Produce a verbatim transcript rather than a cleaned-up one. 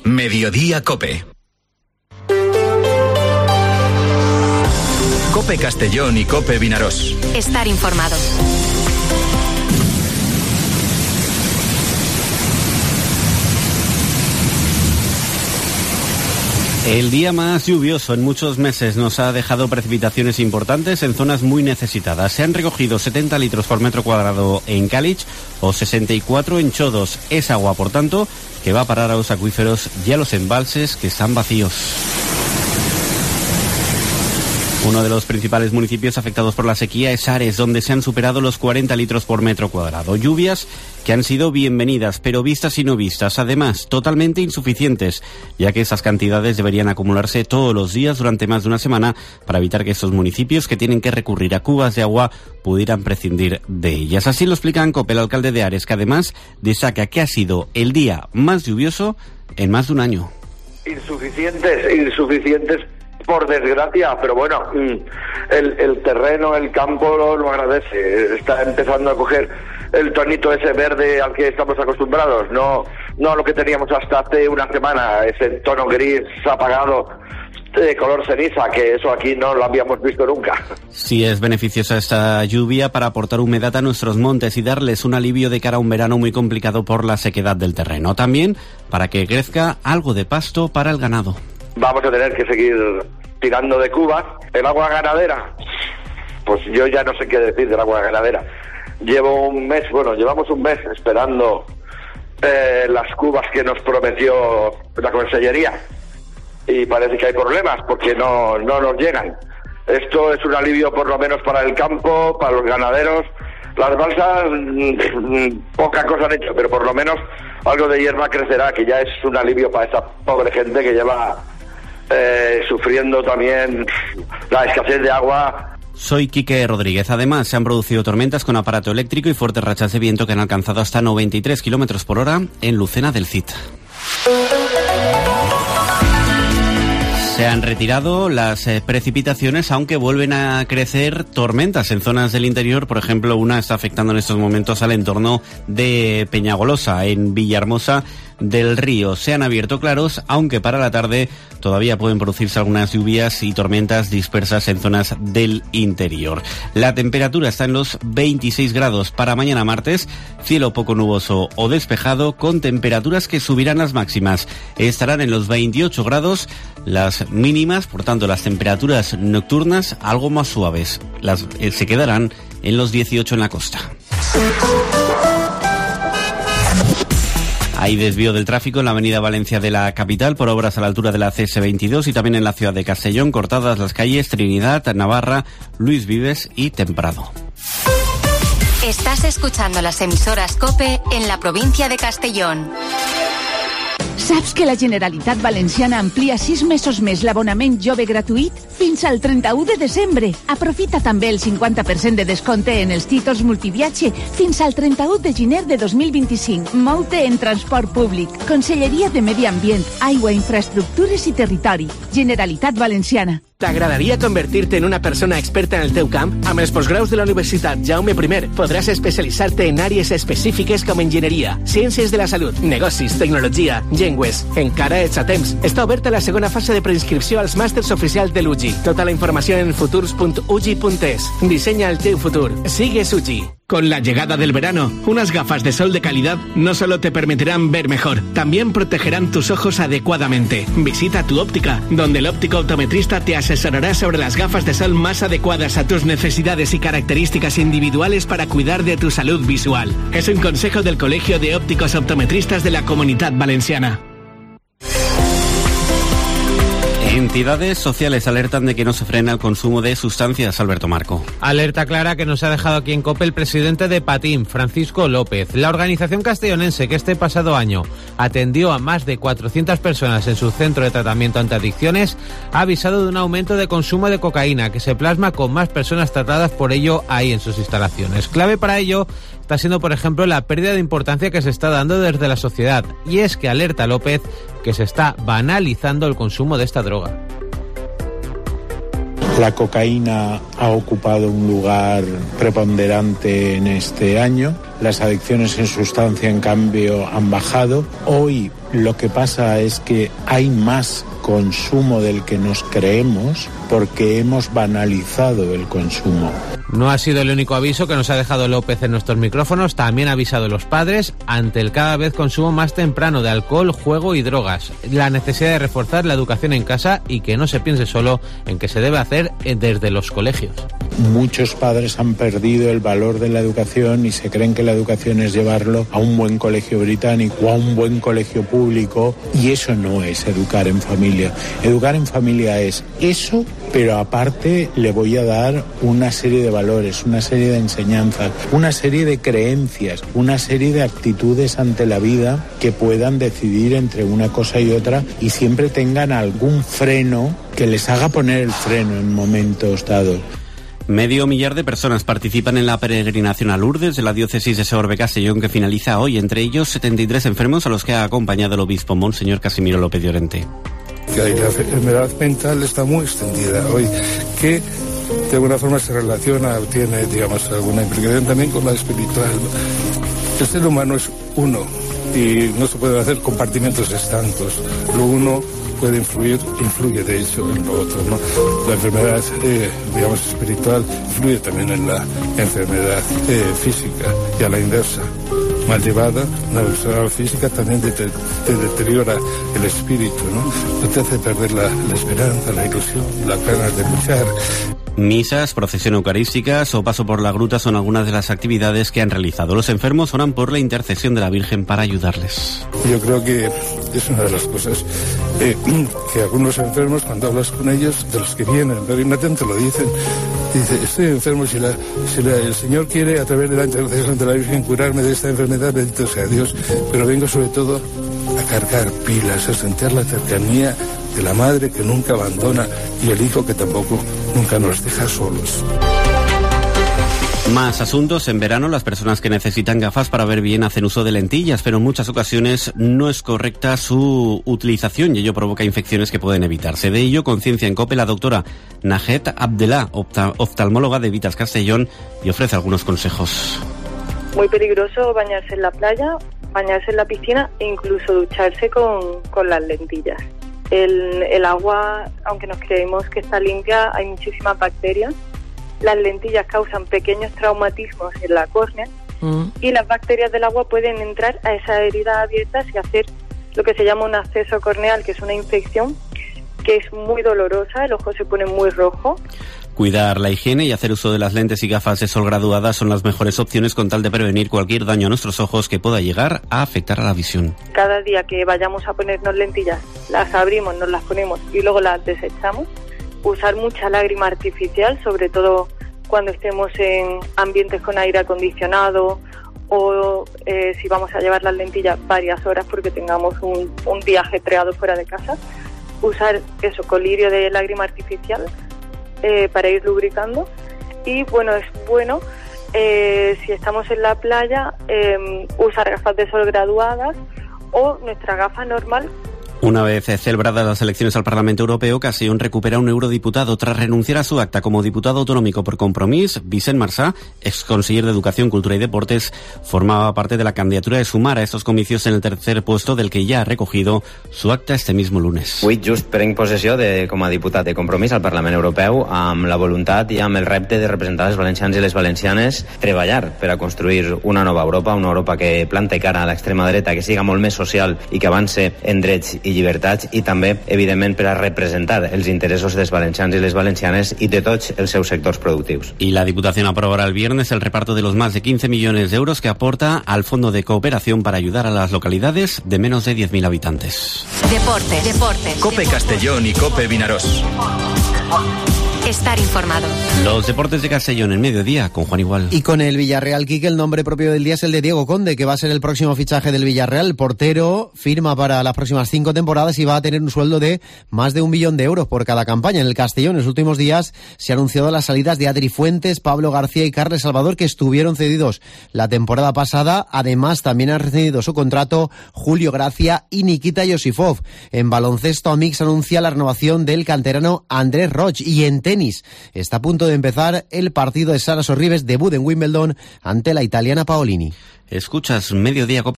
Mediodía COPE. COPE Castellón y COPE Vinarós. Estar informado. El día más lluvioso en muchos meses nos ha dejado precipitaciones importantes en zonas muy necesitadas. Se han recogido setenta litros por metro cuadrado en Cálich o sesenta y cuatro en Chodos. Es agua, por tanto, que va a parar a los acuíferos y a los embalses que están vacíos. Uno de los principales municipios afectados por la sequía es Ares, donde se han superado los cuarenta litros por metro cuadrado. Lluvias que han sido bienvenidas, pero vistas y no vistas. Además, totalmente insuficientes, ya que esas cantidades deberían acumularse todos los días durante más de una semana para evitar que estos municipios que tienen que recurrir a cubas de agua pudieran prescindir de ellas. Así lo explica en COPE el alcalde de Ares, que además destaca que ha sido el día más lluvioso en más de un año. Insuficientes, insuficientes. Por desgracia, pero bueno, el, el terreno, el campo lo, lo agradece, está empezando a coger el tonito ese verde al que estamos acostumbrados, no, no lo que teníamos hasta hace una semana, ese tono gris apagado de color ceniza, que eso aquí no lo habíamos visto nunca. Sí, es beneficiosa esta lluvia para aportar humedad a nuestros montes y darles un alivio de cara a un verano muy complicado por la sequedad del terreno. También para que crezca algo de pasto para el ganado. Vamos a tener que seguir tirando de cubas. El agua ganadera, pues yo ya no sé qué decir del agua ganadera. Llevo un mes, bueno, llevamos un mes esperando eh, las cubas que nos prometió la Consellería y parece que hay problemas porque no, no nos llegan. Esto es un alivio por lo menos para el campo, para los ganaderos. Las balsas mmm, poca cosa han hecho, pero por lo menos algo de hierba crecerá, que ya es un alivio para esa pobre gente que lleva Eh, sufriendo también la escasez de agua. Soy Quique Rodríguez. Además, se han producido tormentas con aparato eléctrico y fuertes rachas de viento que han alcanzado hasta noventa y tres kilómetros por hora en Lucena del Cid. Se han retirado las eh, precipitaciones, aunque vuelven a crecer tormentas en zonas del interior. Por ejemplo, una está afectando en estos momentos al entorno de Peñagolosa, en Villahermosa del Río. Se han abierto claros, aunque para la tarde todavía pueden producirse algunas lluvias y tormentas dispersas en zonas del interior. La temperatura está en los veintiséis grados para mañana martes, cielo poco nuboso o despejado, con temperaturas que subirán las máximas. Estarán en los veintiocho grados, las mínimas, por tanto las temperaturas nocturnas algo más suaves. Las eh, se quedarán en los dieciocho en la costa. Hay desvío del tráfico en la avenida Valencia de la capital por obras a la altura de la C S veintidós y también en la ciudad de Castellón, cortadas las calles Trinidad, Navarra, Luis Vives y Temprado. Estás escuchando las emisoras COPE en la provincia de Castellón. Saps que la Generalitat Valenciana amplia sis mesos més l'abonament jove gratuït fins al trenta-u de desembre. Aprofita també el cinquanta per cent de descompte en els títols multiviatge fins al trenta-u de gener de dos mil vint-i-cinc. Mou-te en transport públic. Conselleria de Medi Ambient, Aigua, Infraestructures i Territori. Generalitat Valenciana. T'agradaria convertir-te en una persona experta en el teu camp? Amb els postgraus de la Universitat Jaume I podràs especialitzar-te en àrees específiques com enginyeria, ciències de la salut, negocis, tecnologia, llengües. Encara ets a temps. Està oberta la segona fase de preinscripció als màsters oficials de l'U G I. Tota la informació en futurs punt u g i punt es. Dissenya el teu futur. Sigues U G I. Con la llegada del verano, unas gafas de sol de calidad no solo te permitirán ver mejor, también protegerán tus ojos adecuadamente. Visita tu óptica, donde el óptico optometrista te asesorará sobre las gafas de sol más adecuadas a tus necesidades y características individuales para cuidar de tu salud visual. Es un consejo del Colegio de Ópticos Optometristas de la Comunitat Valenciana. Entidades sociales alertan de que no se frena el consumo de sustancias. Alberto Marco. Alerta clara que nos ha dejado aquí en COPE el presidente de Patim, Francisco López. La organización castellonense, que este pasado año atendió a más de cuatrocientas personas en su centro de tratamiento antiadicciones, ha avisado de un aumento de consumo de cocaína que se plasma con más personas tratadas por ello ahí en sus instalaciones. Clave para ello está siendo, por ejemplo, la pérdida de importancia que se está dando desde la sociedad. Y es que alerta López que se está banalizando el consumo de esta droga. La cocaína ha ocupado un lugar preponderante en este año. las adicciones en sustancia en cambio han bajado. Hoy lo que pasa es que hay más consumo del que nos creemos porque hemos banalizado el consumo. No ha sido el único aviso que nos ha dejado López en nuestros micrófonos, también ha avisado a los padres ante el cada vez consumo más temprano de alcohol, juego y drogas, la necesidad de reforzar la educación en casa y que no se piense solo en que se debe hacer desde los colegios. Muchos padres han perdido el valor de la educación y se creen que la educación es llevarlo a un buen colegio británico o a un buen colegio público, y eso no es educar en familia. Educar en familia es eso, pero aparte le voy a dar una serie de valores, una serie de enseñanzas, una serie de creencias, una serie de actitudes ante la vida que puedan decidir entre una cosa y otra y siempre tengan algún freno que les haga poner el freno en momentos dados. Medio millar de personas participan en la peregrinación a Lourdes de la diócesis de Segorbe-Castellón, que finaliza hoy, entre ellos setenta y tres enfermos a los que ha acompañado el obispo Monseñor Casimiro López Llorente. Que la enfermedad mental está muy extendida hoy, que de alguna forma se relaciona o tiene, digamos, alguna implicación también con la espiritual. El ser humano es uno y no se pueden hacer compartimentos estancos. Lo uno puede influir, influye de hecho en lo otro, ¿no? La enfermedad, eh, digamos, espiritual influye también en la enfermedad eh, física y a la inversa. Mal llevada, la enfermedad física también te, te, te deteriora el espíritu, ¿no? No te hace perder la, la esperanza, la ilusión, las ganas de luchar. Misas, procesión eucarísticas o paso por la gruta son algunas de las actividades que han realizado. Los enfermos oran por la intercesión de la Virgen para ayudarles. Yo creo que es una de las cosas eh, que algunos enfermos, cuando hablas con ellos, de los que vienen, te lo dicen. Dice, estoy enfermo, si, la, si la, el Señor quiere, a través de la intercesión de la Virgen, curarme de esta enfermedad, bendito sea Dios. Pero vengo sobre todo a cargar pilas, a sentir la cercanía de la madre que nunca abandona y el hijo que tampoco nunca nos deja solos. Más asuntos. En verano, las personas que necesitan gafas para ver bien hacen uso de lentillas, pero en muchas ocasiones no es correcta su utilización y ello provoca infecciones que pueden evitarse. De ello, conciencia en COPE la doctora Najet Abdelá, oftalmóloga de Vitas Castellón, y ofrece algunos consejos. Muy peligroso bañarse en la playa, bañarse en la piscina e incluso ducharse con, con las lentillas. El, el agua, aunque nos creemos que está limpia, hay muchísimas bacterias. Las lentillas causan pequeños traumatismos en la córnea mm. y las bacterias del agua pueden entrar a esas heridas abiertas y hacer lo que se llama un absceso corneal, que es una infección que es muy dolorosa, el ojo se pone muy rojo. Cuidar la higiene y hacer uso de las lentes y gafas de sol graduadas son las mejores opciones con tal de prevenir cualquier daño a nuestros ojos que pueda llegar a afectar a la visión. Cada día que vayamos a ponernos lentillas, las abrimos, nos las ponemos y luego las desechamos. Usar mucha lágrima artificial, sobre todo cuando estemos en ambientes con aire acondicionado o eh, si vamos a llevar las lentillas varias horas porque tengamos un, un día ajetreado fuera de casa. Usar eso, colirio de lágrima artificial eh, para ir lubricando. Y bueno, es bueno eh, si estamos en la playa eh, usar gafas de sol graduadas o nuestra gafa normal. Una vez celebradas las elecciones al Parlamento Europeo, Castellón recupera un eurodiputado tras renunciar a su acta como diputado autonómico por Compromís. Vicent Marsà, ex conseller de Educación, Cultura y Deportes, formaba parte de la candidatura de sumar a estos comicios en el tercer puesto, del que ya ha recogido su acta este mismo lunes. Avui just prenc possessió de, com a diputat de Compromís al Parlament Europeu, amb la voluntat i amb el repte de representar els valencians i les valencianes, treballar per a construir una nova Europa, una Europa que plante cara a l'extrema dreta, que siga molt més social i que avance en drets i llibertats, i també, evidentment, per a representar els interessos dels valencians i les valencianes i de tots els seus sectors productius. Y la Diputación aprobará el viernes el reparto de los más de quince millones de euros que aporta al Fondo de Cooperación para ayudar a las localidades de menos de diez mil habitantes. Deportes, deportes. COPE Castellón y COPE Vinaroz. Estar informado. Los deportes de Castellón en mediodía con Juan Igual. Y con el Villarreal, Quique, el nombre propio del día es el de Diego Conde, que va a ser el próximo fichaje del Villarreal. Portero, firma para las próximas cinco temporadas y va a tener un sueldo de más de un billón de euros por cada campaña. En el Castellón, en los últimos días, se ha anunciado las salidas de Adri Fuentes, Pablo García y Carles Salvador, que estuvieron cedidos la temporada pasada. Además, también han rescindido su contrato Julio Gracia y Nikita Yosifov. En baloncesto, Amix anuncia la renovación del canterano Andrés Roig. Y en tenis, tenis. Está a punto de empezar el partido de Sara Sorribes, debut en Wimbledon ante la italiana Paolini. Escuchas Mediodía Cope.